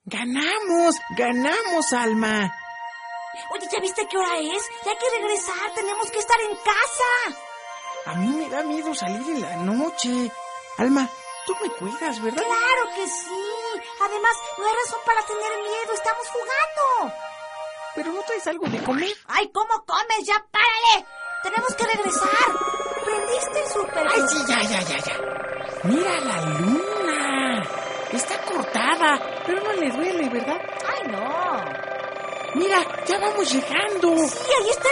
¡Ganamos, Alma! Oye, ¿ya viste qué hora es? Ya hay que regresar, tenemos que estar en casa. A mí me da miedo salir en la noche. Alma, tú me cuidas, ¿verdad? ¡Claro que sí! Además, no hay razón para tener miedo, estamos jugando. ¿Pero no traes algo de comer? ¡Ay, cómo comes! ¡Ya párale! Tenemos que regresar. ¿Prendiste el súper? ¡Ay, sí, ya! ¡Mira la luna! Está cortada, pero no le duele, ¿verdad? ¡Ay, no! Mira, ya vamos llegando. Sí, ahí está